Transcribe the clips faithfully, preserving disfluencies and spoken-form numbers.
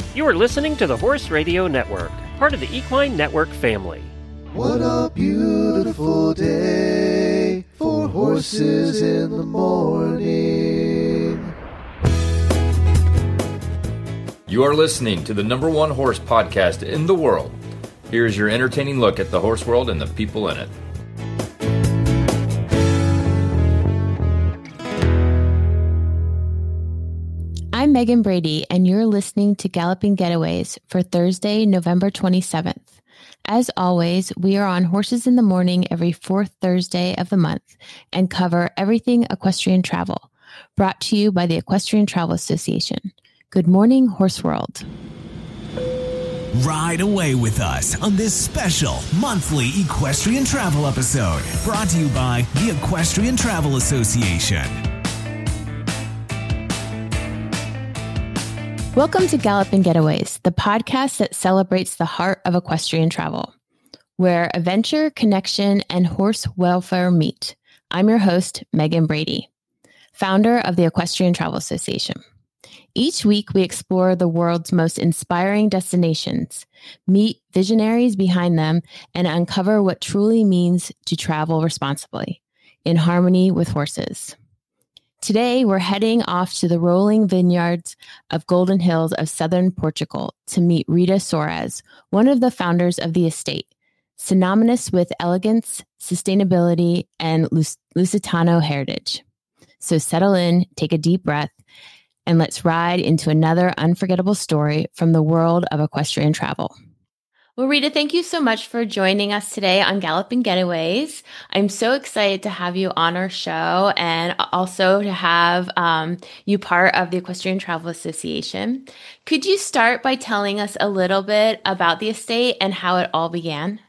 You are listening to the Horse Radio Network, part of the Equine Network family. What a beautiful day for horses in the morning. You are listening to the number one horse podcast in the world. Here is your entertaining look at the horse world and the people in it. I'm Megan Brady, and you're listening to Galloping Getaways for Thursday, November twenty-seventh. As always, we are on Horses in the Morning every fourth Thursday of the month and cover everything equestrian travel, brought to you by the Equestrian Travel Association. Good morning, Horse World. Ride away with us on this special monthly equestrian travel episode, brought to you by the Equestrian Travel Association. Welcome to Galloping Getaways, the podcast that celebrates the heart of equestrian travel, where adventure, connection, and horse welfare meet. I'm your host, Megan Brady, founder of the Equestrian Travel Association. Each week, we explore the world's most inspiring destinations, meet visionaries behind them, and uncover what truly means to travel responsibly, in harmony with horses. Today, we're heading off to the rolling vineyards of Golden Hills of southern Portugal to meet Rita Soares, one of the founders of the estate, synonymous with elegance, sustainability, and Lusitano heritage. So settle in, take a deep breath, and let's ride into another unforgettable story from the world of equestrian travel. Well, Rita, thank you so much for joining us today on Galloping Getaways. I'm so excited to have you on our show and also to have um, you part of the Equestrian Travel Association. Could you start by telling us a little bit about the estate and how it all began?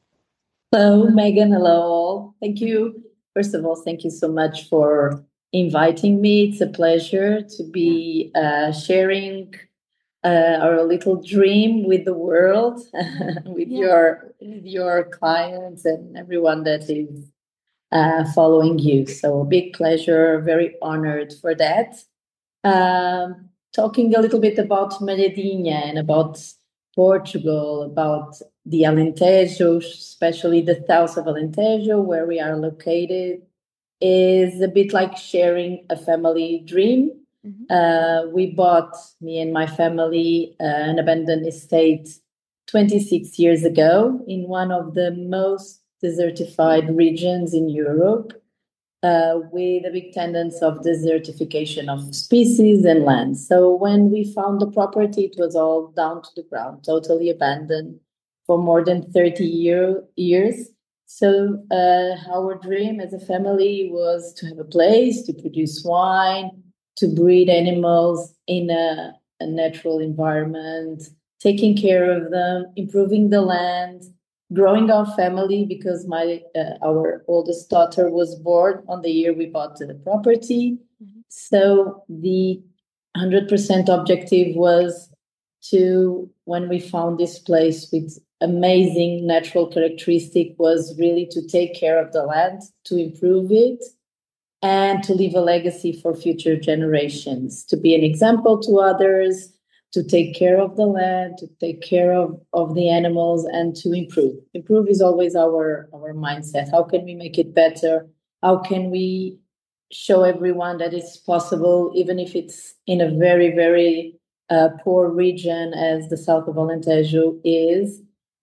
Hello, Megan. Hello, all. Thank you. First of all, thank you so much for inviting me. It's a pleasure to be uh, sharing Uh, our little dream with the world, with yeah. your with your clients and everyone that is uh, following you. So a big pleasure, very honored for that. Um, talking a little bit about Malhadinha and about Portugal, about the Alentejo, especially the south of Alentejo, where we are located, is a bit like sharing a family dream. Mm-hmm. Uh, we bought, me and my family, uh, an abandoned estate twenty-six years ago in one of the most desertified regions in Europe, uh, with a big tendency of desertification of species and land. So when we found the property, it was all down to the ground, totally abandoned for more than thirty year, years. So uh, our dream as a family was to have a place to produce wine, to breed animals in a, a natural environment, taking care of them, improving the land, growing our family, because my uh, our oldest daughter was born on the year we bought the property. Mm-hmm. So the one hundred percent objective was to, when we found this place with amazing natural characteristic, was really to take care of the land, to improve it, and to leave a legacy for future generations, to be an example to others, to take care of the land, to take care of, of the animals, and to improve. Improve is always our, our mindset. How can we make it better? How can we show everyone that it's possible, even if it's in a very, very uh, poor region as the south of Alentejo is?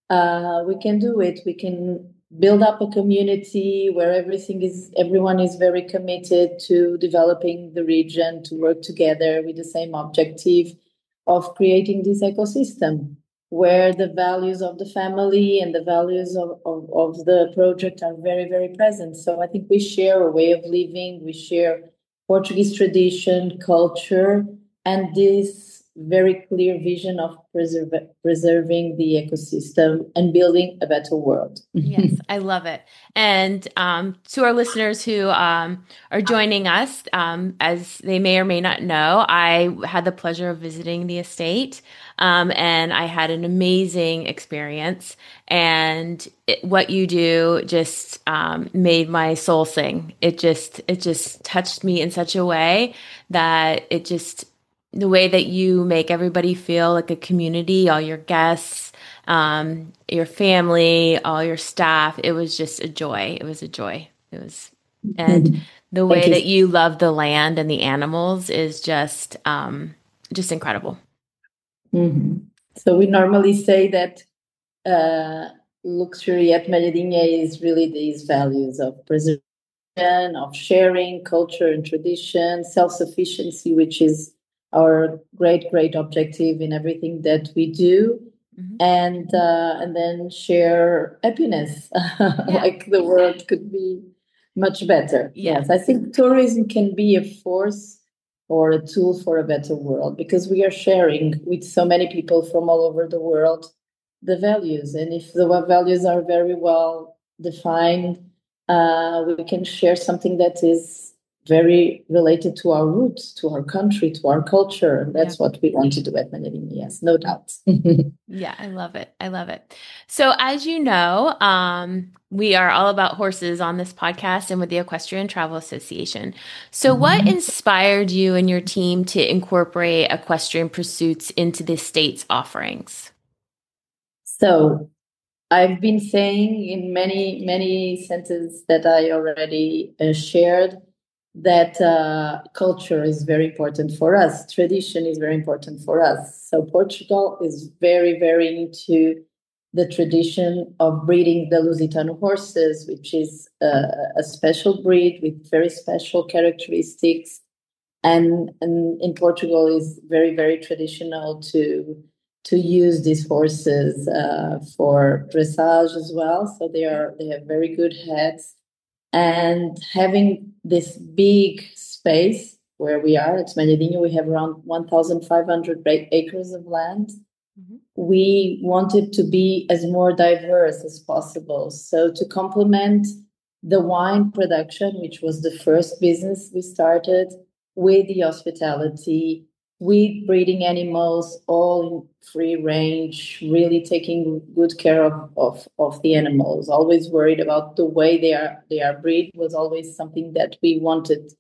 Uh, we can do it. We can build up a community where everything is, everyone is very committed to developing the region, to work together with the same objective of creating this ecosystem where the values of the family and the values of, of, of the project are very, very present. So I think we share a way of living, we share Portuguese tradition, culture, and this very clear vision of preserve, preserving the ecosystem and building a better world. Yes, I love it. And um, to our listeners who um, are joining us, um, as they may or may not know, I had the pleasure of visiting the estate, um, and I had an amazing experience. And it, what you do just um, made my soul sing. It just, it just touched me in such a way that it just the way that you make everybody feel like a community, all your guests, um, your family, all your staff. It was just a joy. It was a joy. It was, and Mhm. the Thank way you. that you love the land and the animals is just, um, just incredible. Mhm. So we normally say that uh, luxury at Medellina is really these values of preservation, of sharing, culture and tradition, self-sufficiency, which is our great, great objective in everything that we do, Mhm. and uh, and then share happiness. Like the world could be much better. Yeah. Yes, I think tourism can be a force or a tool for a better world because we are sharing with so many people from all over the world the values, and if the values are very well defined, uh, we can share something that is very related to our roots, to our country, to our culture. And that's Yeah. what we want to do at Medellin. Yes, no doubt. Yeah, I love it. I love it. So, as you know, um, we are all about horses on this podcast and with the Equestrian Travel Association. So, what inspired you and your team to incorporate equestrian pursuits into the state's offerings? So, I've been saying in many, many sentences that I already uh, shared that uh, culture is very important for us. Tradition is very important for us. So Portugal is very, very into the tradition of breeding the Lusitano horses, which is uh, a special breed with very special characteristics. And, and in Portugal is very, very traditional to to use these horses uh, for dressage as well. So they are they have very good heads, and having this big space where we are at Medellin, we have around one thousand five hundred acres of land. Mm-hmm. We wanted to be as more diverse as possible. So to complement the wine production, which was the first business we started, with the hospitality, with breeding animals, all in free range, really taking good care of, of, of the animals, always worried about the way they are they are bred was always something that we wanted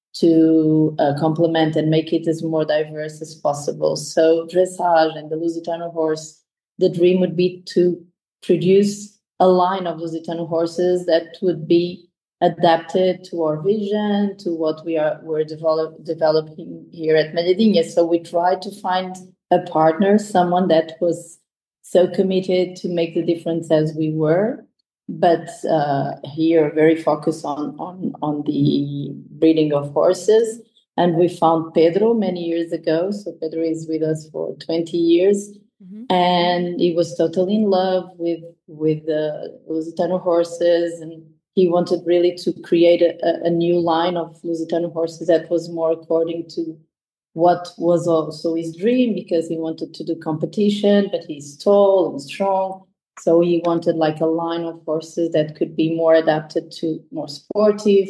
to uh, complement and make it as more diverse as possible. So dressage and the Lusitano horse, the dream would be to produce a line of Lusitano horses that would be adapted to our vision, to what we are we're develop, developing here at Medellin. So we tried to find a partner, someone that was so committed to make the difference as we were, but uh, here very focused on, on, on the breeding of horses. And we found Pedro many years ago. So Pedro is with us for twenty years. Mm-hmm. And he was totally in love with, with the Lusitano horses, and he wanted really to create a, a new line of Lusitano horses that was more according to what was also his dream, because he wanted to do competition, but he's tall and strong. So he wanted like a line of horses that could be more adapted to more sportive.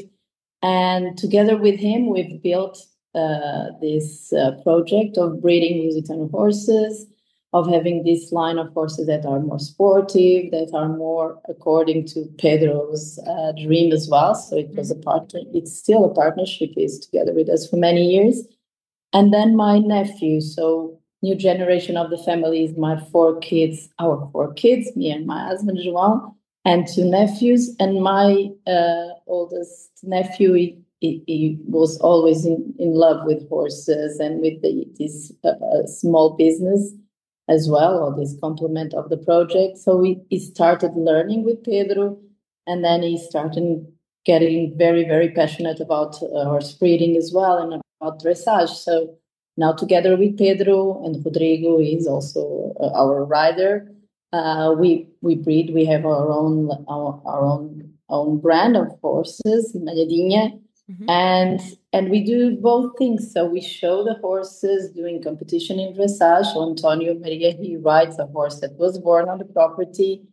And together with him, we've built uh, this uh, project of breeding Lusitano horses, of having this line of horses that are more sportive, that are more according to Pedro's uh, dream as well. So it was a partner. It's still a partnership. He's together with us for many years. And then my nephew, so new generation of the family is my four kids, our four kids, me and my husband, João, and two nephews. And my uh, oldest nephew, he, he, he was always in, in love with horses and with the, this uh, small business as well, or this complement of the project. So we, he started learning with Pedro, and then he started getting very, very passionate about uh, horse breeding as well, and about dressage. So now together with Pedro and Rodrigo, is also uh, our rider. Uh, we we breed. We have our own our, our own own brand of horses, Medellin, mm-hmm. and and we do both things. So we show the horses doing competition in dressage. So Antonio Maria, he rides a horse that was born on the property,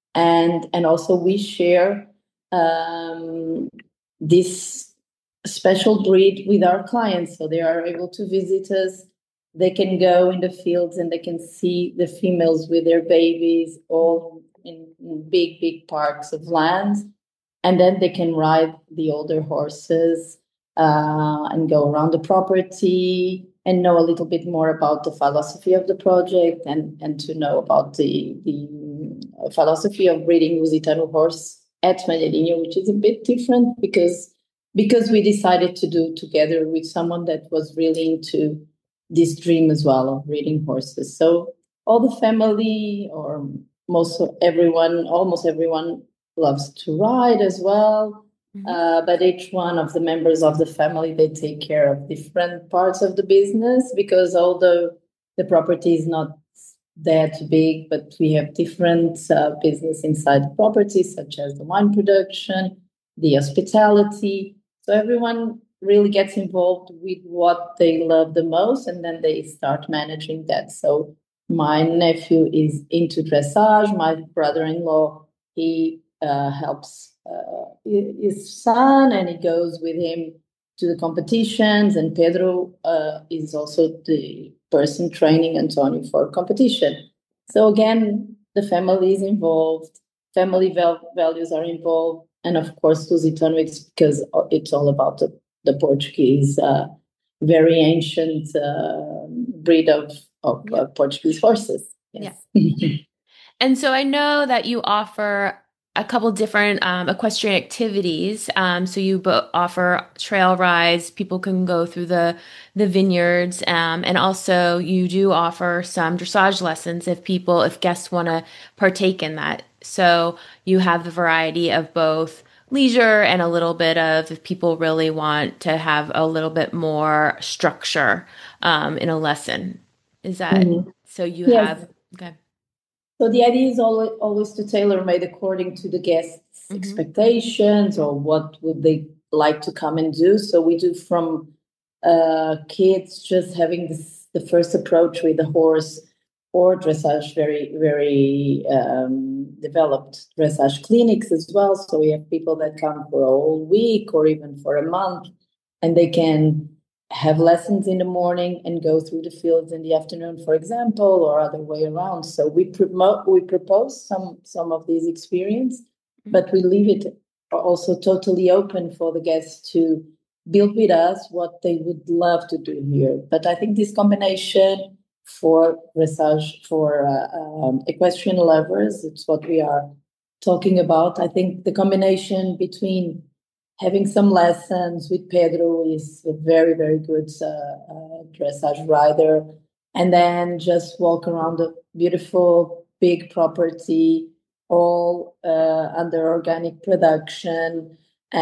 and and also we share um, this special breed with our clients, so they are able to visit us. They can go in the fields and they can see the females with their babies all in, in big big parks of land, and then they can ride the older horses uh, and go around the property and know a little bit more about the philosophy of the project, and, and to know about the, the philosophy of breeding Lusitano horse at Malheirinho, which is a bit different because, because we decided to do together with someone that was really into this dream as well of breeding horses. So all the family, or most of everyone, almost everyone loves to ride as well. Mm-hmm. Uh, but each one of the members of the family, they take care of different parts of the business, because although the property is not that big, but we have different uh, business inside the property, such as the wine production, the hospitality. So everyone really gets involved with what they love the most, and then they start managing that. So my nephew is into dressage. My brother-in-law, he uh, helps uh, his son, and he goes with him to the competitions. And Pedro uh, is also the person training Antonio for competition. So again, the family is involved, family val- values are involved, and of course, Lusitano, it's because it's all about the, the Portuguese, uh, very ancient uh, breed of, of uh, Portuguese horses. Yes. Yeah. And so I know that you offer a couple different um, equestrian activities. Um, so you bo- offer trail rides. People can go through the the vineyards, um, and also you do offer some dressage lessons if people, if guests want to partake in that. So you have the variety of both leisure and a little bit of if people really want to have a little bit more structure um, in a lesson. Is that mm-hmm. so? You yes. have okay. So the idea is always, always to tailor made according to the guests' mm-hmm. expectations, or what would they like to come and do. So we do from uh, kids just having this, the first approach with the horse, or dressage, very, very um, developed dressage clinics as well. So we have people that come for a whole week or even for a month, and they can have lessons in the morning and go through the fields in the afternoon, for example, or other way around. So we promote, we propose some some of these experiences, mm-hmm. but we leave it also totally open for the guests to build with us what they would love to do here. But I think this combination for dressage, for uh, um, equestrian lovers, it's what we are talking about. I think the combination between having some lessons with Pedro is a very, very good uh, uh, dressage rider. And then just walk around a beautiful, big property, all uh, under organic production,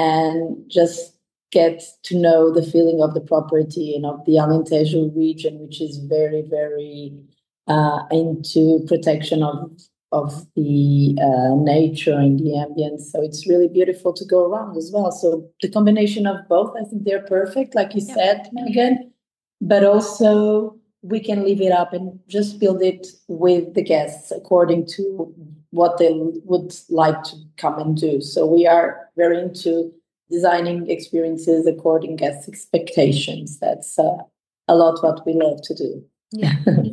and just get to know the feeling of the property and of the Alentejo region, which is very, very uh, into protection of of the uh, nature and the ambience. So it's really beautiful to go around as well. So the combination of both, I think they're perfect, like you yeah. said, Megan, but also we can leave it up and just build it with the guests according to what they would like to come and do. So we are very into designing experiences according to guests' expectations. That's uh, a lot what we love to do. Yeah.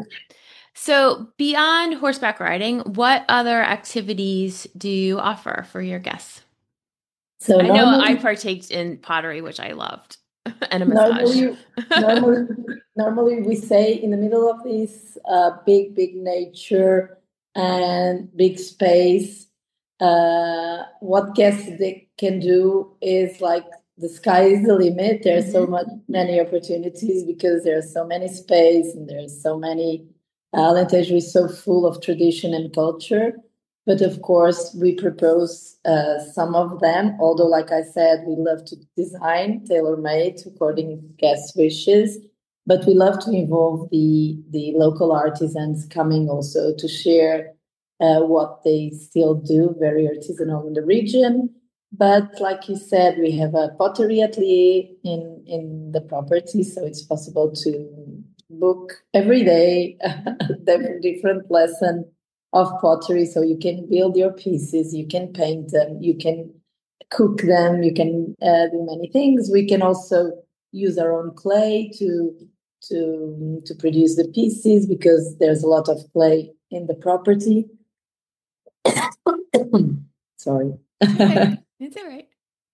So beyond horseback riding, what other activities do you offer for your guests? So I know I partaked in pottery, which I loved, and a massage. Normally, normally, normally we say in the middle of this uh, big, big nature and big space, uh, what guests they can do is like the sky is the limit. There's mm-hmm. so much, many opportunities because there's so many space and there's so many. Alentejo is so full of tradition and culture, but of course we propose uh, some of them, although like I said, we love to design tailor-made according to guest wishes, but we love to involve the, the local artisans coming also to share uh, what they still do, very artisanal in the region. But like you said, we have a pottery atelier in, in the property, so it's possible to book every day a different lesson of pottery, so you can build your pieces, you can paint them, you can cook them, you can uh, do many things. We can also use our own clay to to to produce the pieces because there's a lot of clay in the property. Sorry. Okay. It's all right.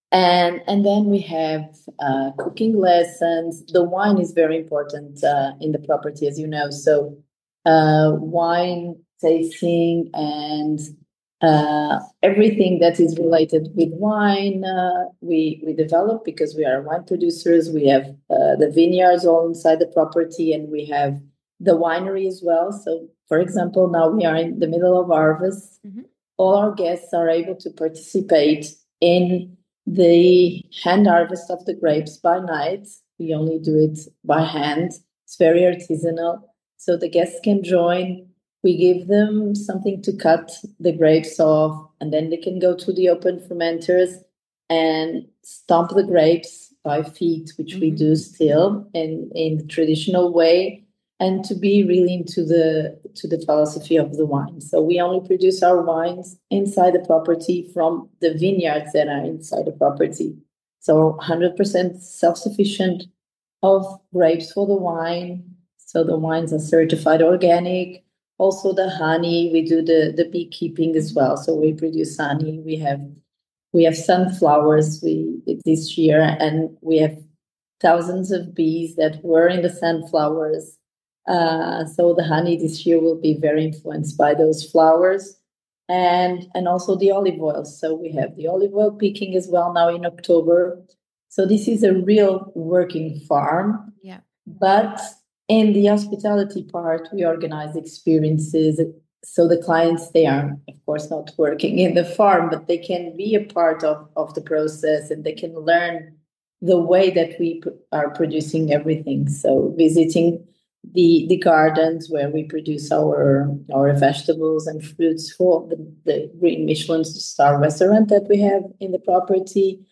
And and then we have uh, cooking lessons. The wine is very important uh, in the property, as you know. So uh, wine tasting and uh, everything that is related with wine, uh, we we develop because we are wine producers. We have uh, the vineyards all inside the property, and we have the winery as well. So, for example, now we are in the middle of harvest. Mm-hmm. All our guests are able to participate in the hand harvest of the grapes by night. We only do it by hand. It's very artisanal. So the guests can join. We give them something to cut the grapes off, and then they can go to the open fermenters and stomp the grapes by feet, which mm-hmm. we do still in, in the traditional way, and to be really into the to the philosophy of the wine. So we only produce our wines inside the property from the vineyards that are inside the property. So one hundred percent self-sufficient of grapes for the wine. So the wines are certified organic. Also the honey, we do the, the beekeeping as well. So we produce honey. We have we have sunflowers we this year, and we have thousands of bees that were in the sunflowers. Uh, so the honey this year will be very influenced by those flowers, and and also the olive oil. So we have the olive oil picking as well now in October. So this is a real working farm. Yeah. But in the hospitality part, we organize experiences. So the clients, they are, of course, not working in the farm, but they can be a part of, of the process, and they can learn the way that we p- are producing everything. So visiting the the gardens where we produce our our vegetables and fruits for the, the Green Michelin star restaurant that we have in the property,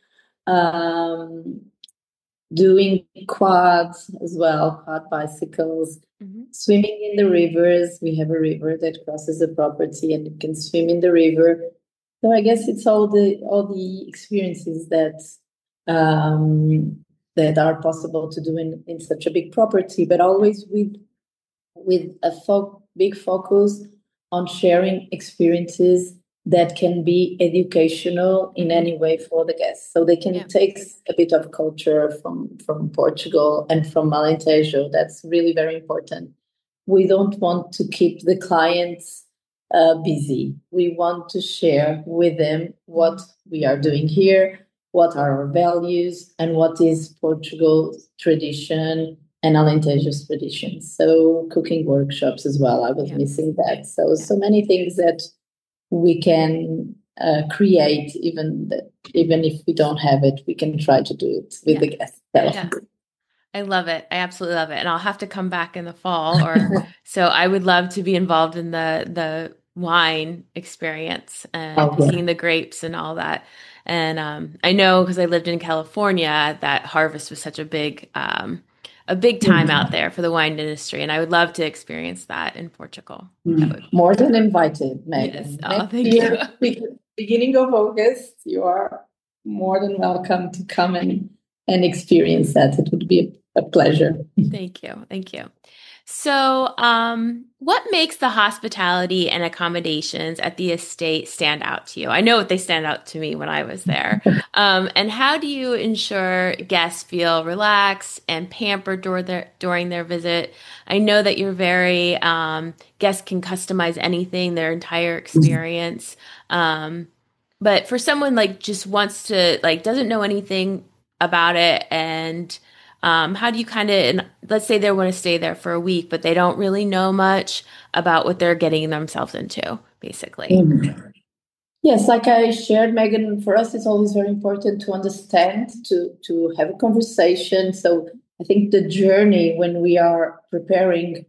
um, doing quads as well, quad bicycles, mm-hmm. swimming in the rivers. We have a river that crosses the property, and you can swim in the river. So I guess it's all the all the experiences that um that are possible to do in, in such a big property, but always with with a fo- big focus on sharing experiences that can be educational in any way for the guests. So they can yeah. take a bit of culture from, from Portugal and from Alentejo. That's really very important. We don't want to keep the clients uh, busy. We want to share with them what we are doing here, what are our values, and what is Portugal's tradition and Alentejo's tradition. So cooking workshops as well. I was yeah. missing that. So, so many things that we can uh, create, even that, even if we don't have it, we can try to do it with yeah. the guests. Yeah. I love it. I absolutely love it. And I'll have to come back in the fall, or so I would love to be involved in the, the wine experience and oh, yeah. seeing the grapes and all that. And um, I know, because I lived in California, that harvest was such a big, um, a big time mm-hmm. out there for the wine industry. And I would love to experience that in Portugal. Mm-hmm. That would... More than invited, Megan. Yes. Oh, thank year, you. Beginning of August, you are more than welcome to come and, and experience that. It would be a, a pleasure. Thank you. Thank you. So um, what makes the hospitality and accommodations at the estate stand out to you? I know they stand out to me when I was there. Um, and how do you ensure guests feel relaxed and pampered during their, during their visit? I know that you're very, um, guests can customize anything, their entire experience. Um, but for someone like just wants to, like, doesn't know anything about it, and Um, how do you kind of, let's say they want to stay there for a week, but they don't really know much about what they're getting themselves into, basically? Mm-hmm. Yes, like I shared, Megan, for us, it's always very important to understand, to, to have a conversation. So I think the journey when we are preparing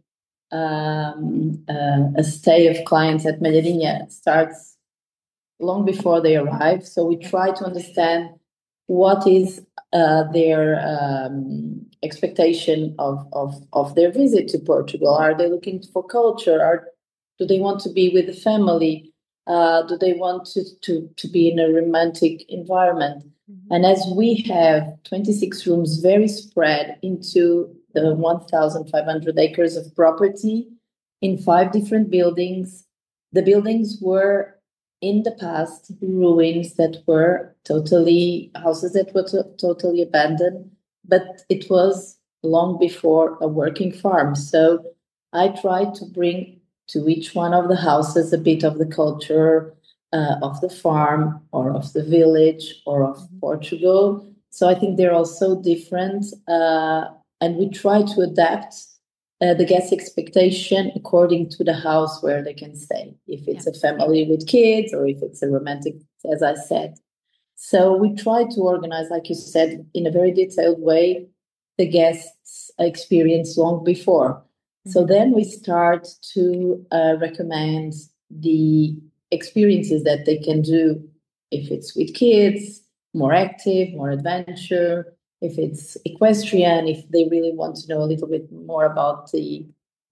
um, uh, a stay of clients at Malheirinha starts long before they arrive. So we try to understand what is uh, their um, expectation of, of, of their visit to Portugal. Are they looking for culture? Are, do they want to be with the family? Uh, do they want to, to, to be in a romantic environment? Mm-hmm. And as we have twenty-six rooms very spread into the one thousand five hundred acres of property in five different buildings, the buildings were in the past ruins that were totally houses that were to- totally abandoned, but it was long before a working farm. So I tried to bring to each one of the houses a bit of the culture uh, of the farm or of the village or of Portugal. So I think they're all so different. Uh, and we try to adapt uh, the guest expectation according to the house where they can stay. If it's Yeah. a family with kids or if it's a romantic, as I said. So we try to organize, like you said, in a very detailed way, the guests' experience long before. So then we start to uh, recommend the experiences that they can do if it's with kids, more active, more adventure, if it's equestrian, if they really want to know a little bit more about the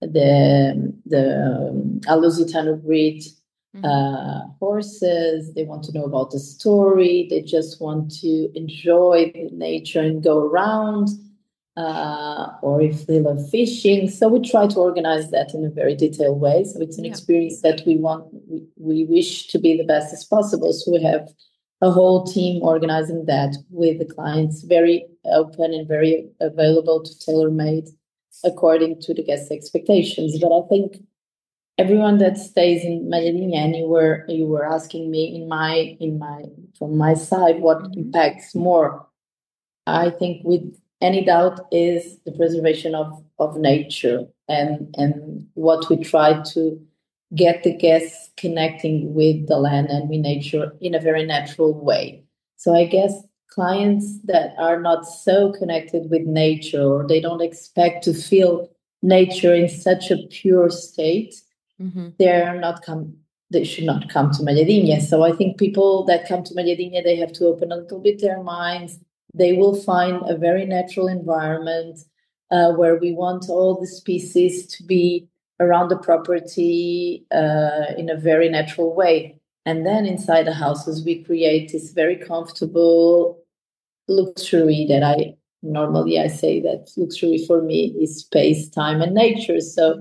the the um, Lusitano breed uh, horses, they want to know about the story, they just want to enjoy the nature and go around, uh, or if they love fishing. So we try to organize that in a very detailed way. So it's an Yeah. experience that we want, we, we wish to be the best as possible. So we have a whole team organizing that with the clients, very open and very available to tailor made according to the guest expectations. But I think everyone that stays in Medellin, and you were you were asking me in my in my from my side what Mhm. impacts more. I think with any doubt is the preservation of, of nature and and what we try to get the guests connecting with the land and with nature in a very natural way. So I guess clients that are not so connected with nature or they don't expect to feel nature in such a pure state, Mhm. they're not come they should not come to Medellin. So I think people that come to Medellin, they have to open a little bit their minds. They will find a very natural environment uh, where we want all the species to be around the property uh, in a very natural way. And then inside the houses, we create this very comfortable luxury that I normally I say that luxury for me is space, time, and nature. So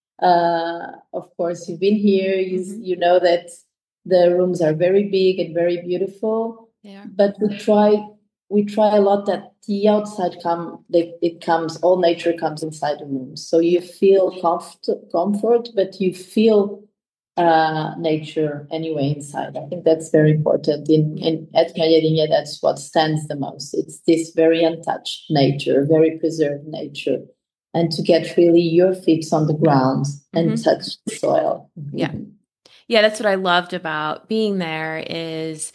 uh, of course, you've been here. You Mhm. you know that the rooms are very big and very beautiful. Yeah. But we try we try a lot that the outside come that it comes all nature comes inside the room. So you feel comfort comfort, but you feel uh, nature anyway inside. I think that's very important. In Yeah. in at Mayerinha, that's what stands the most. It's this very untouched nature, very preserved nature, and to get really your feet on the ground and Mhm. touch the soil. Yeah. Yeah, that's what I loved about being there is,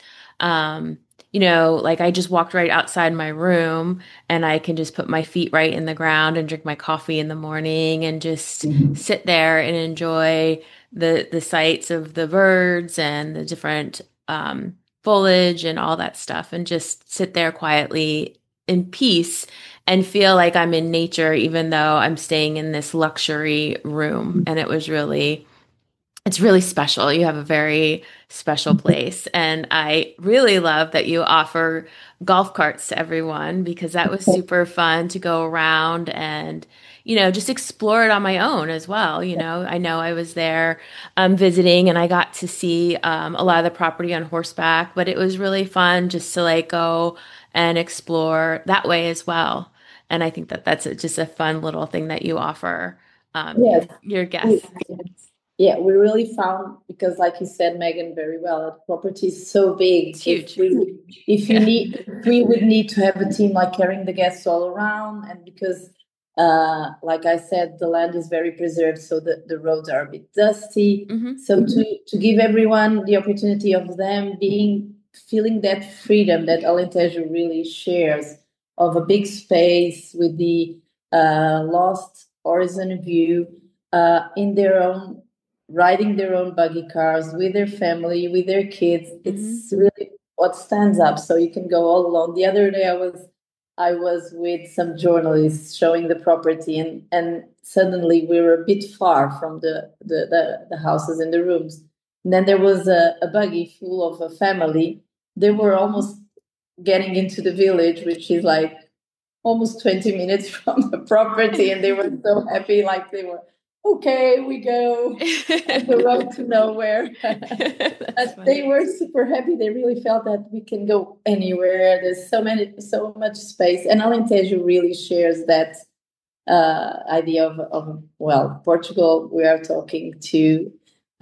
um, you know, like I just walked right outside my room and I can just put my feet right in the ground and drink my coffee in the morning and just Mhm. sit there and enjoy the the sights of the birds and the different um, foliage and all that stuff and just sit there quietly in peace and feel like I'm in nature even though I'm staying in this luxury room. And it was really it's really special. You have a very special place. And I really love that you offer golf carts to everyone because that was super fun to go around and, you know, just explore it on my own as well. You know, I know I was there um, visiting and I got to see um, a lot of the property on horseback, but it was really fun just to like go and explore that way as well. And I think that that's a, just a fun little thing that you offer um, Yes. your guests. Yeah, we really found because, like you said, Megan, very well, the property is so big. It's huge. If we, if you Yeah. need, if we would need to have a team like carrying the guests all around, and because, uh, like I said, the land is very preserved, so the, the roads are a bit dusty. Mhm. So to to give everyone the opportunity of them being feeling that freedom that Alentejo really shares of a big space with the uh, lost horizon view uh, in their own riding their own buggy cars with their family, with their kids. It's really what stands up. So you can go all alone. The other day I was I was with some journalists showing the property and, and suddenly we were a bit far from the, the, the, the houses and the rooms. And then there was a, a buggy full of a family. They were almost getting into the village, which is like almost twenty minutes from the property, and they were so happy, like they were okay, we go on the road to nowhere. But they were super happy. They really felt that we can go anywhere. There's so many, so much space. And Alentejo really shares that uh, idea of, of, well, Portugal, we are talking to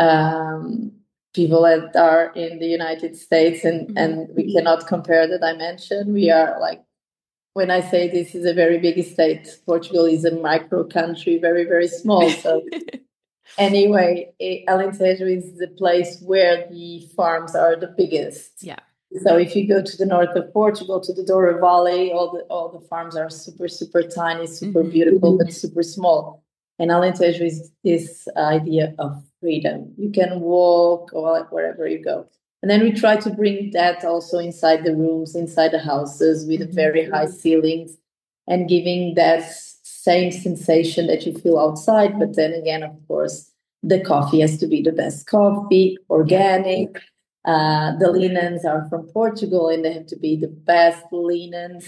um, people that are in the United States, and, mm-hmm. and we cannot compare the dimension. We are like, when I say this is a very big state, Portugal is a micro country, very, very small. So anyway, Alentejo is the place where the farms are the biggest. Yeah. So if you go to the north of Portugal, to the Douro Valley, all the all the farms are super, super tiny, super mm-hmm. beautiful, but super small. And Alentejo is this idea of freedom. You can walk or wherever you go. And then we try to bring that also inside the rooms, inside the houses with mm-hmm. very high ceilings, and giving that same sensation that you feel outside. But then again, of course, the coffee has to be the best coffee, organic. Uh, the linens are from Portugal, and they have to be the best linens.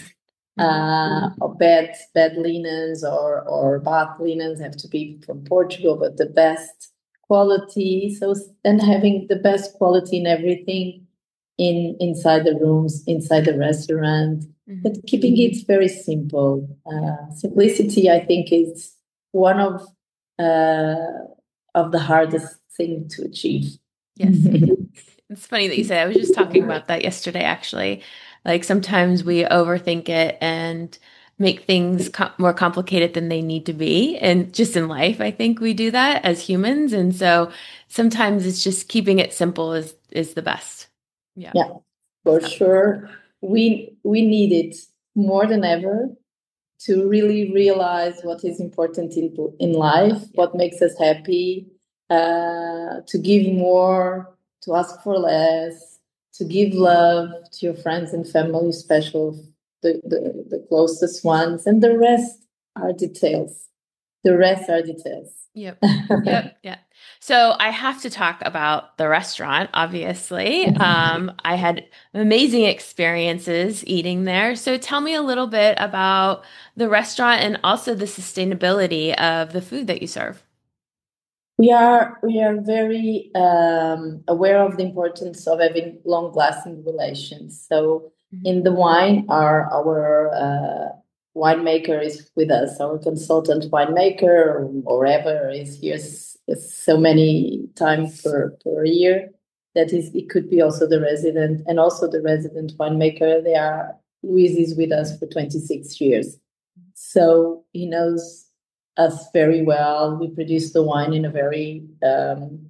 Uh, or bed bed linens or or bath linens have to be from Portugal, but the best quality. So, and having the best quality in everything in inside the rooms, inside the restaurant, mm-hmm. but keeping it very simple. Uh, simplicity, I think, is one of uh, of the hardest thing to achieve. Yes. It's funny that you say that. I was just talking about that yesterday, actually. Like sometimes we overthink it and make things com- more complicated than they need to be. And just in life, I think we do that as humans. And so sometimes it's just keeping it simple is, is the best. Yeah. Yeah, for sure. We, we need it more than ever to really realize what is important in, in life, what makes us happy, uh, to give more, to ask for less, to give love to your friends and family, special, the, the, the closest ones, and the rest are details. The rest are details. Yep. Yep. Yeah. So I have to talk about the restaurant, obviously. Um, I had amazing experiences eating there. So tell me a little bit about the restaurant and also the sustainability of the food that you serve. We are we are very um, aware of the importance of having long-lasting relations. So mm-hmm. in the wine, our our uh, winemaker is with us. Our consultant winemaker, or ever, is here s- so many times per, per year. That is, it could be also the resident, and also the resident winemaker. They are Luis is with us for twenty-six years, so he knows us very well. We produce the wine in a very um,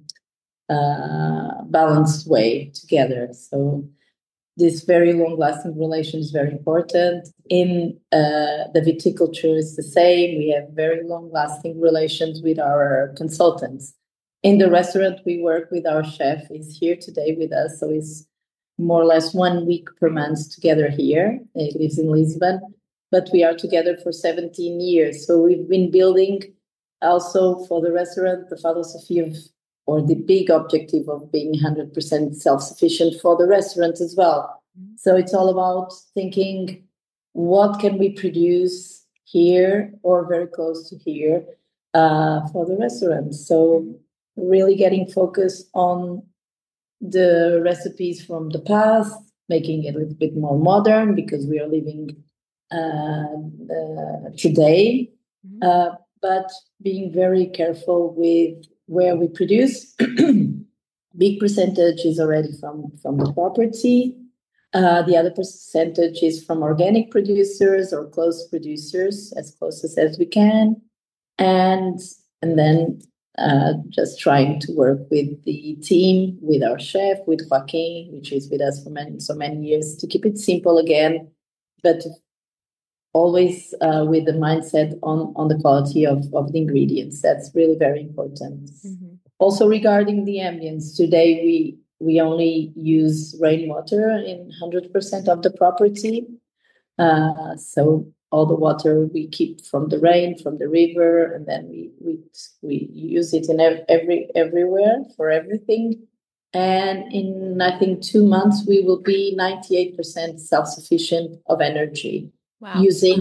uh, balanced way together. So this very long-lasting relation is very important. In uh, the viticulture is the same. We have very long-lasting relations with our consultants. In the restaurant, we work with our chef. He's here today with us, so he's more or less one week per month together here. He lives in Lisbon. But we are together for seventeen years. So we've been building also for the restaurant the philosophy of, or the big objective of being one hundred percent self-sufficient for the restaurant as well. Mm-hmm. So it's all about thinking, what can we produce here or very close to here uh, for the restaurant? So really getting focused on the recipes from the past, making it a little bit more modern because we are living Uh, uh, today, mm-hmm. uh, but being very careful with where we produce. Big percentage is already from, from the property. Uh, the other percentage is from organic producers or close producers, as close as, as we can. And, and then uh, just trying to work with the team, with our chef, with Joaquin, which is with us for many, so many years, to keep it simple again, but always uh, with the mindset on, on the quality of, of the ingredients. That's really very important. Mm-hmm. Also regarding the ambience, today we we only use rainwater in one hundred percent of the property. Uh, so all the water we keep from the rain, from the river, and then we we, we use it in every everywhere for everything. And in, I think, two months, we will be ninety-eight percent self-sufficient of energy. Wow. Using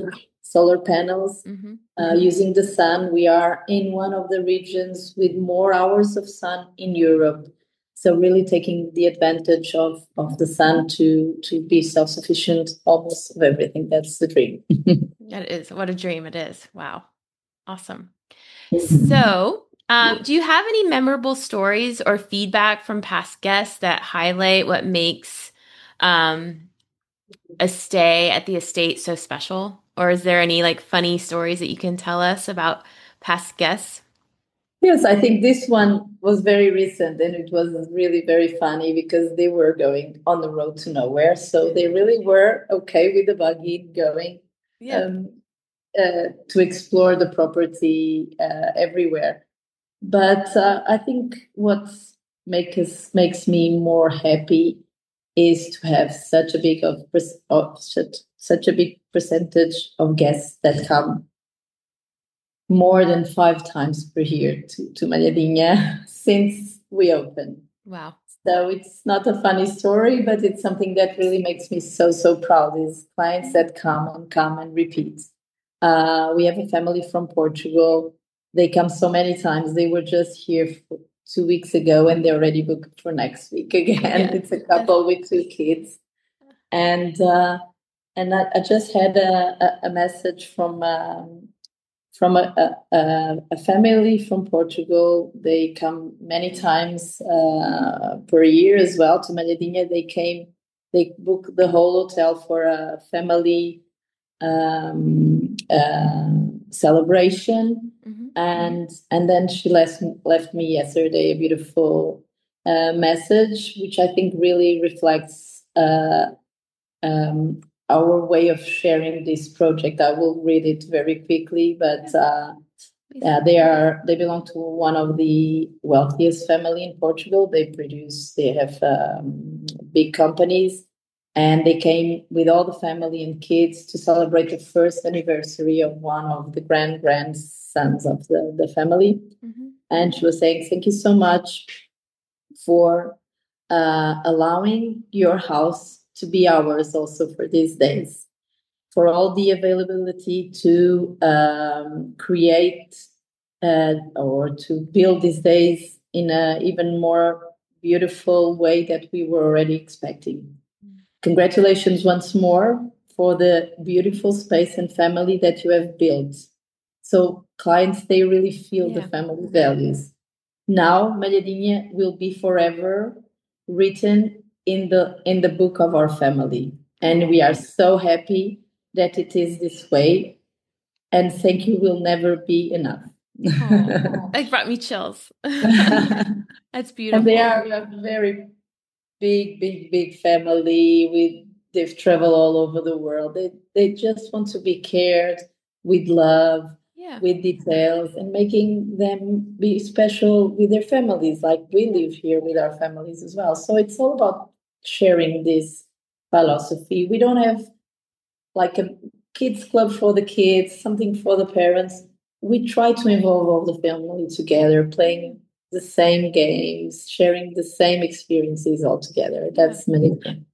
solar panels Mm-hmm. uh, using the sun. We are in one of the regions with more hours of sun in Europe. So really taking the advantage of, of the sun to, to be self-sufficient almost of everything. That's the dream. That is, what a dream it is. Wow. Awesome. So, um, do you have any memorable stories or feedback from past guests that highlight what makes um, a stay at the estate so special? Or is there any like funny stories that you can tell us about past guests? Yes, I think this one was very recent and it was really very funny because they were going on the road to nowhere. So they really were okay with the buggy going Yeah. um, uh, to explore the property uh, everywhere. But uh, I think what makes makes me more happy is to have such a big of, of such, such a big percentage of guests that come more than five times per year to, to Malhadinha since we opened. Wow. So it's not a funny story, but it's something that really makes me so, so proud is clients that come and come and repeat. Uh, we have a family from Portugal. They come so many times. They were just here for two weeks ago and they're already booked for next week again. Yeah. It's a couple with two kids. And uh, and I, I just had a, a, a message from um, from a, a, a family from Portugal. They come many times uh, per year as well to Malhadinha. They came, they booked the whole hotel for a family um, uh, celebration. Mm-hmm. And and then she left, left me yesterday a beautiful uh, message, which I think really reflects uh, um, our way of sharing this project. I will read it very quickly, but uh, yeah, they are they belong to one of the wealthiest family in Portugal. They produce, they have um, big companies, and they came with all the family and kids to celebrate the first anniversary of one of the grand grandsons of the, the family. Mm-hmm. And she was saying, thank you so much for uh, allowing your house to be ours also for these days, for all the availability to um, create uh, or to build these days in an even more beautiful way that we were already expecting. Congratulations once more for the beautiful space and family that you have built. So clients, they really feel Yeah. the family values. Now, Malhadinha will be forever written in the in the book of our family, and we are so happy that it is this way. And thank you will never be enough. Oh, it brought me chills. That's beautiful. And they are a very big, big, big family. With they've traveled all over the world. They they just want to be cared with love. Yeah. With details and making them be special with their families, like we live here with our families as well. So it's all about sharing this philosophy. We don't have like a kids club for the kids, something for the parents. We try to involve all the family together, playing the same games, sharing the same experiences all together. That's many.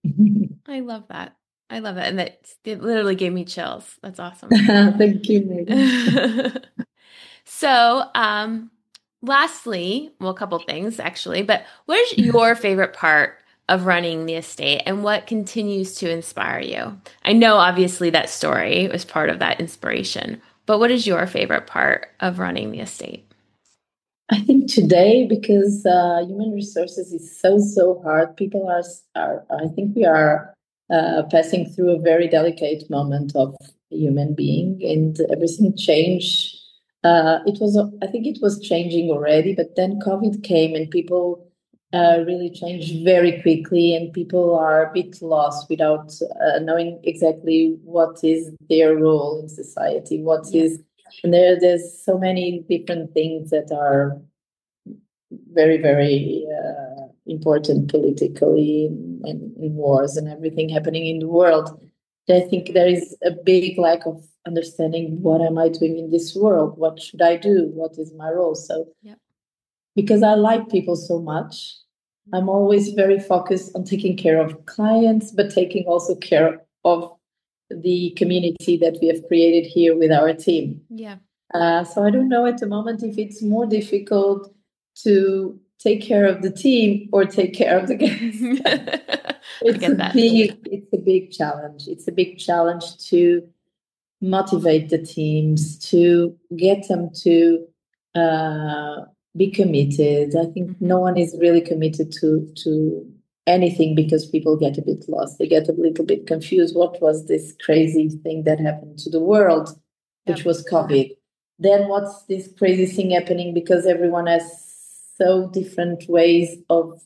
I love that. I love it. And that it literally gave me chills. That's awesome. Thank you, Megan. So, um, lastly, well, a couple things actually, but what is your favorite part of running the estate and what continues to inspire you? I know obviously that story was part of that inspiration, but what is your favorite part of running the estate? I think today, because uh, human resources is so, so hard, people are, are I think we are uh, passing through a very delicate moment of a human being, and everything changed. Uh, it was, I think it was changing already, but then COVID came and people uh, really changed very quickly, and people are a bit lost without uh, knowing exactly what is their role in society, what Yeah. is, and there, there's so many different things that are very, very uh, important politically and in wars and everything happening in the world. I think there is a big lack of understanding what am I doing in this world? What should I do? What is my role? So, Yep. because I like people so much, I'm always very focused on taking care of clients, but taking also care of the community that we have created here with our team. Yeah. Uh, so I don't know at the moment if it's more difficult to take care of the team or take care of the guests. It's get a that. big, it's a big challenge. It's a big challenge to motivate the teams, to get them to uh, be committed. I think Mm-hmm. no one is really committed to to anything because people get a bit lost. They get a little bit confused. What was this crazy thing that happened to the world, which Yep. was COVID? Then what's this crazy thing happening because everyone has so different ways of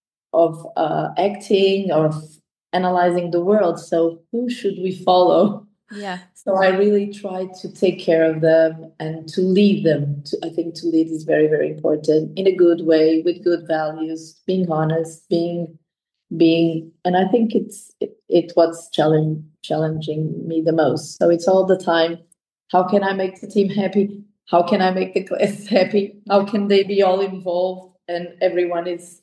of uh, acting or of analyzing the world. So who should we follow? Yeah. So I really try to take care of them and to lead them. To, I think to lead is very, very important in a good way, with good values, being honest, being, being, and I think it's it, it what's challenge, challenging me the most. So it's all the time, how can I make the team happy? How can I make the class happy? How can they be all involved? And everyone is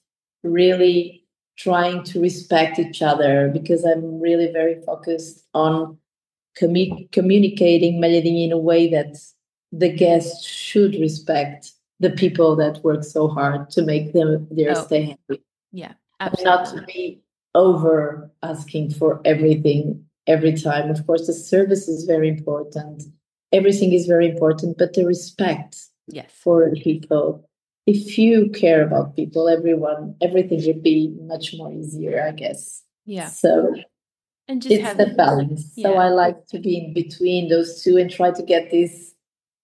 really trying to respect each other, because I'm really very focused on commu- communicating Malhadinha in a way that the guests should respect the people that work so hard to make them their Oh. stay happy. Yeah. And not Absolutely. to be over asking for everything every time. Of course, the service is very important. Everything is very important, but the respect Yes. for people. If you care about people, everyone, everything would be much more easier, I guess. Yeah. So And just it's have the balance. So yeah. I like to be in between those two and try to get this.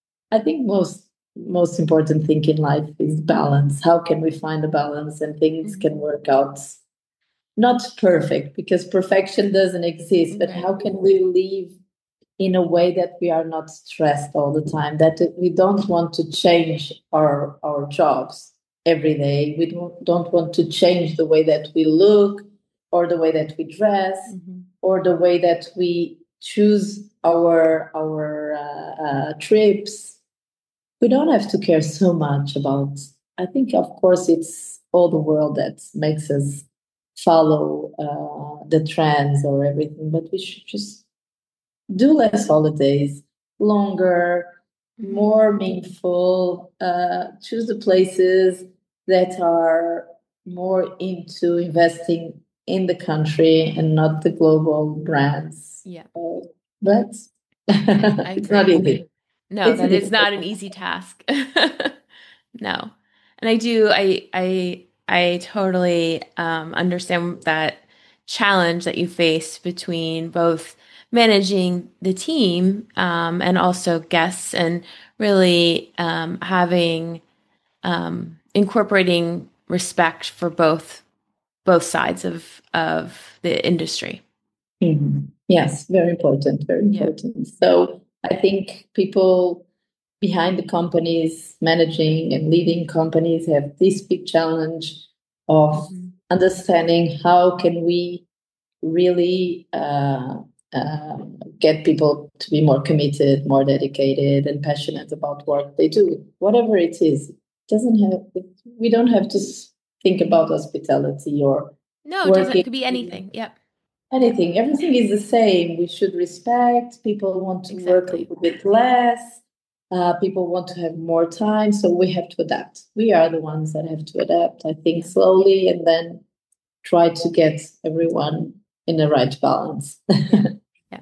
I think most most important thing in life is balance. How can we find a balance and things Mhm. can work out? Not perfect, because perfection doesn't exist, but Right. how can we live in a way that we are not stressed all the time, that we don't want to change our our jobs every day. We don't, don't want to change the way that we look or the way that we dress Mhm. or the way that we choose our our uh, uh, trips. We don't have to care so much about. I think, of course, it's all the world that makes us follow uh, the trends or everything, but we should just do less holidays, longer, Mhm. more meaningful. Uh, choose the places that are more into investing in the country and not the global brands. Yeah. Uh, but I it's not agree. easy. No, It's a that is not difficult an easy task. No. And I do I I I totally um, understand that challenge that you face between both managing the team um, and also guests, and really um, having um, incorporating respect for both both sides of of the industry. Mhm. Yes, very important, very Yeah. important. So I think people behind the companies, managing and leading companies, have this big challenge of Mhm. understanding how can we really uh, uh, get people to be more committed, more dedicated, and passionate about what they do, whatever it is. It doesn't have. We don't have to s- think about hospitality or No, it doesn't. It working. could be anything. Yep. Anything, everything is the same. We should respect. People want to work a Exactly. little bit less. Uh, people want to have more time. So we have to adapt. We are the ones that have to adapt, I think, Yeah. slowly, and then try to get everyone in the right balance. Yeah.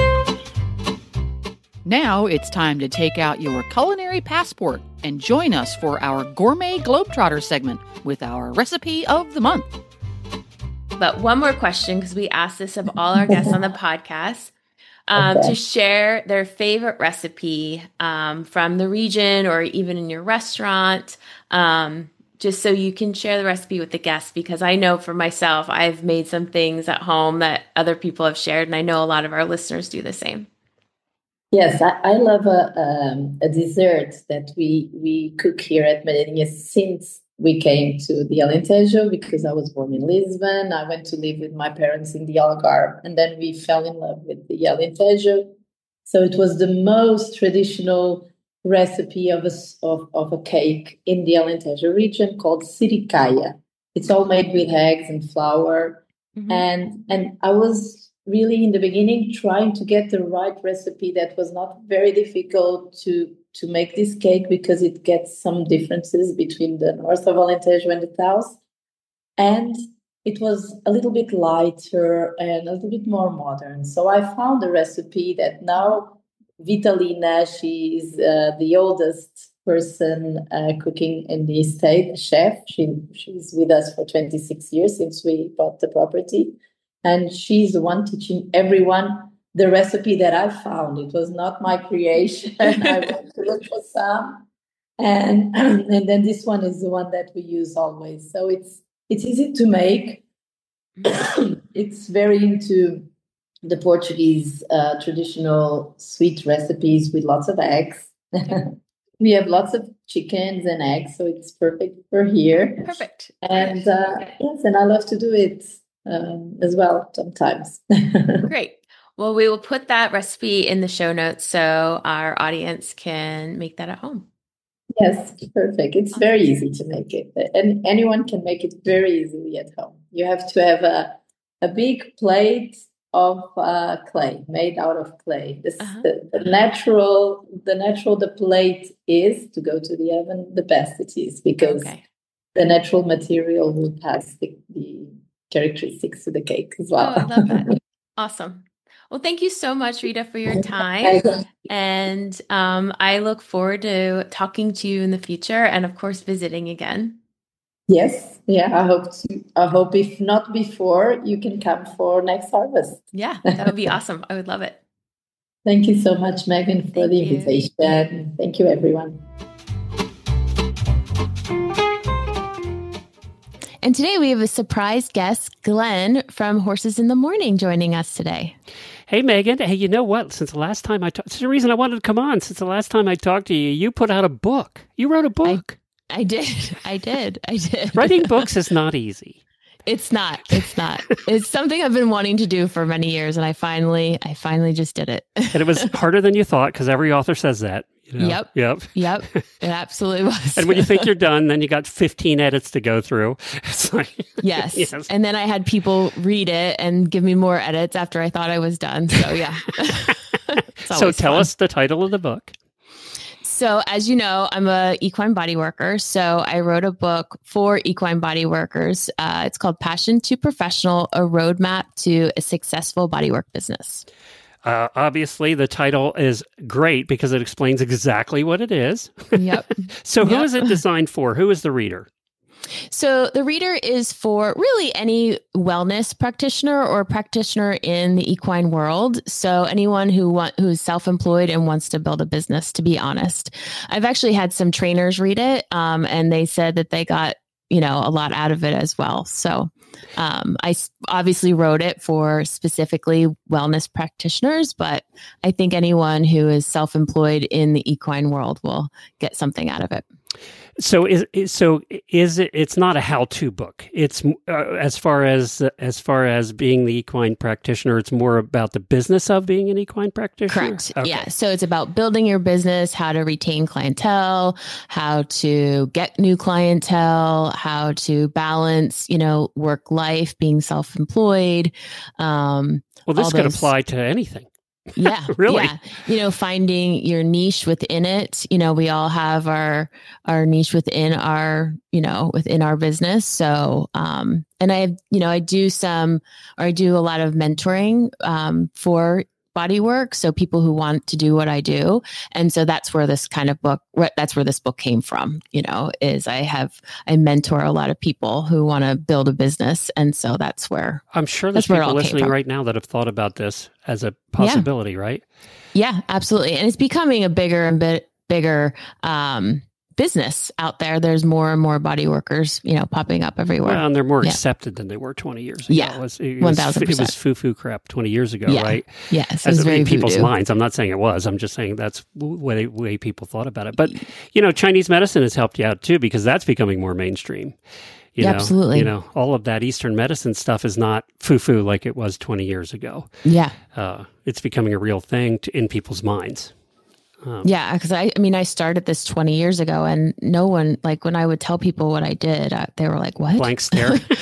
Now it's time to take out your culinary passport and join us for our Gourmet Globetrotter segment with our recipe of the month. But one more question, because we ask this of all our guests on the podcast, um, Okay. to share their favorite recipe um, from the region or even in your restaurant, um, just so you can share the recipe with the guests. Because I know for myself, I've made some things at home that other people have shared, and I know a lot of our listeners do the same. Yes, I, I love a, um, a dessert that we we cook here at Malhadinha since we came to the Alentejo, because I was born in Lisbon. I went to live with my parents in the Algarve, and then we fell in love with the Alentejo. So it was the most traditional recipe of a, s- of, of a cake in the Alentejo region called siricaya. It's all made with eggs and flour. Mhm. And and I was really in the beginning trying to get the right recipe. That was not very difficult to to make this cake because it gets some differences between the north of Alentejo and the south. And it was a little bit lighter and a little bit more modern. So I found a recipe that now Vitalina, she is uh, the oldest person uh, cooking in the estate, a chef. She She's with us for twenty-six years since we bought the property. And she's the one teaching everyone the recipe that I found. It was not my creation. I went to look for some. And, and then this one is the one that we use always. So it's it's easy to make. It's very into the Portuguese uh, traditional sweet recipes with lots of eggs. We have lots of chickens and eggs, so it's perfect for here. Perfect. And uh, yes, and I love to do it um, as well sometimes. Great. Well, we will put that recipe in the show notes so our audience can make that at home. Yes, perfect. It's very easy to make it. And anyone can make it very easily at home. You have to have a, a big plate of uh, clay, made out of clay. This, uh-huh. the, the natural, the natural the plate is to go to the oven, the best it is, because okay. the natural material will pass the, the characteristics to the cake as well. Oh, I love that. Awesome. Well, thank you so much, Rita, for your time. And um, I look forward to talking to you in the future and, of course, visiting again. Yes. Yeah, I hope to. I hope if not before, you can come for next harvest. Yeah, that would be awesome. I would love it. Thank you so much, Megan, for Thank the you. invitation. Thank you, everyone. And today we have a surprise guest, Glenn from Horses in the Morning, joining us today. Hey, Megan. Hey, you know what? Since the last time I talked, it's the reason I wanted to come on. Since the last time I talked to you, you put out a book. You wrote a book. I, I did. I did. I did. Writing books is not easy. It's not. It's not. It's something I've been wanting to do for many years, and I finally, I finally just did it. And it was harder than you thought, because every author says that. You know? Yep. Yep. Yep. It absolutely was. And when you think you're done, then you got fifteen edits to go through. It's like, yes. yes. And then I had people read it and give me more edits after I thought I was done. So yeah. So tell fun. us the title of the book. So as you know, I'm a equine body worker. So I wrote a book for equine body workers. Uh, it's called Passion to Professional, a roadmap to a successful bodywork business. Uh, obviously, the title is great because it explains exactly what it is. Yep. So who yep. is it designed for? Who is the reader? So the reader is for really any wellness practitioner or practitioner in the equine world. So anyone who want, who's self-employed and wants to build a business, to be honest. I've actually had some trainers read it, um, and they said that they got, you know, a lot out of it as well. So um, I obviously wrote it for specifically wellness practitioners, but I think anyone who is self-employed in the equine world will get something out of it. So is, is so is it? It's not a how-to book. It's uh, as far as uh, as far as being the equine practitioner. It's more about the business of being an equine practitioner. Correct. Okay. Yeah. So it's about building your business, how to retain clientele, how to get new clientele, how to balance, you know, work life, being self-employed. Um, well, this could those... apply to anything. Yeah. Really? Yeah. You know, finding your niche within it. You know, we all have our, our niche within our, you know, within our business. So, um, and I, you know, I do some, or I do a lot of mentoring, um, for body work. So people who want to do what I do. And so that's where this kind of book, that's where this book came from, you know, is I have, I mentor a lot of people who want to build a business. And so that's where I'm sure there's people listening right now that have thought about this as a possibility, yeah. right? Yeah, absolutely. And it's becoming a bigger and bit bigger, um, business out there. There's more and more body workers, you know, popping up everywhere. Well, and they're more yeah. accepted than they were twenty years ago. Yeah, it was, it one was, thousand percent. It was foo-foo crap twenty years ago, yeah. right? Yes, As it was very in people's voodoo. minds. I'm not saying it was. I'm just saying that's the way, way people thought about it. But, you know, Chinese medicine has helped you out too, because that's becoming more mainstream. You yeah, know, absolutely. You know, all of that Eastern medicine stuff is not foo-foo like it was twenty years ago. Yeah. Uh, it's becoming a real thing to, in people's minds. Um, yeah, because I, I mean, I started this twenty years ago, and no one, like, when I would tell people what I did, uh, they were like, "What?" Blank stare.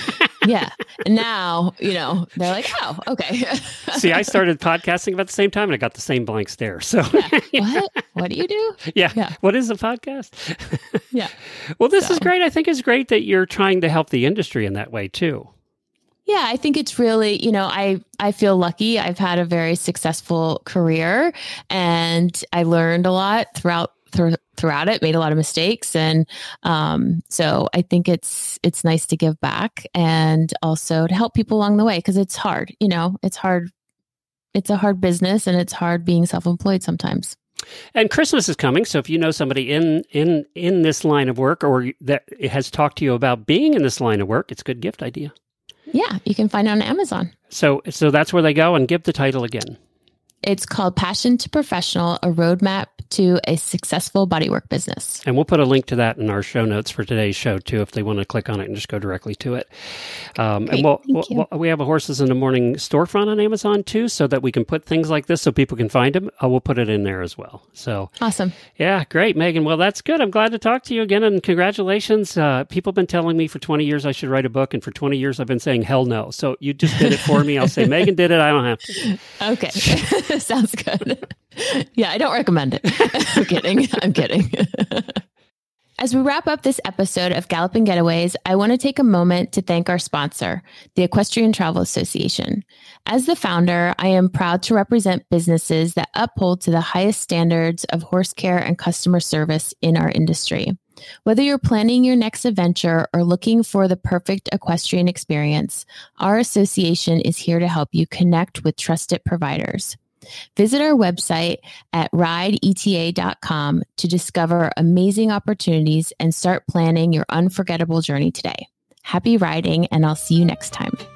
Yeah. And now, you know, they're like, oh, okay. See, I started podcasting about the same time and I got the same blank stare. So yeah. What? What do you do? Yeah. Yeah. What is a podcast? Yeah. Well, this So. is great. I think it's great that you're trying to help the industry in that way too. Yeah, I think it's really, you know, I, I feel lucky. I've had a very successful career and I learned a lot throughout th- throughout it, made a lot of mistakes. And um, so I think it's it's nice to give back and also to help people along the way because it's hard, you know, it's hard. It's a hard business and it's hard being self-employed sometimes. And Christmas is coming, so if you know somebody in in in this line of work or that has talked to you about being in this line of work, it's a good gift idea. Yeah, you can find it on Amazon. So so that's where they go, and give the title again. It's called Passion to Professional, a roadmap to a successful bodywork business. And we'll put a link to that in our show notes for today's show, too, if they want to click on it and just go directly to it. Um, Great, and we'll, thank we'll, we have a Horses in the Morning storefront on Amazon, too, so that we can put things like this so people can find them. Uh, we'll put it in there as well. So Awesome. Yeah, great, Megan. Well, that's good. I'm glad to talk to you again, and congratulations. Uh, people have been telling me for twenty years I should write a book, and for twenty years I've been saying, hell no. So you just did it for me. I'll say, Megan did it. I don't have to. Okay. Sounds good. Yeah, I don't recommend it. I'm kidding. I'm kidding. As we wrap up this episode of Galloping Getaways, I want to take a moment to thank our sponsor, the Equestrian Travel Association. As the founder, I am proud to represent businesses that uphold to the highest standards of horse care and customer service in our industry. Whether you're planning your next adventure or looking for the perfect equestrian experience, our association is here to help you connect with trusted providers. Visit our website at ride e t a dot com to discover amazing opportunities and start planning your unforgettable journey today. Happy riding, and I'll see you next time.